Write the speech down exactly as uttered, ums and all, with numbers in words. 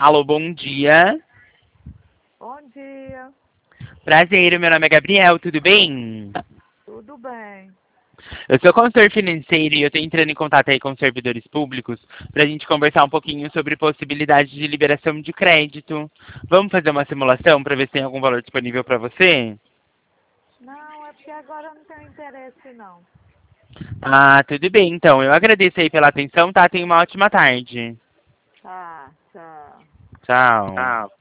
Alô, bom dia. Bom dia. Prazer, meu nome é Gabriel, tudo bem? Tudo bem. Eu sou consultor financeiro e eu estou entrando em contato aí com os servidores públicos para a gente conversar um pouquinho sobre possibilidade de liberação de crédito. Vamos fazer uma simulação para ver se tem algum valor disponível para você? Não, é porque agora eu não tenho interesse, não. Ah, tudo bem, então. Eu agradeço aí pela atenção, tá? Tenha uma ótima tarde. Tá, tchau. Tchau.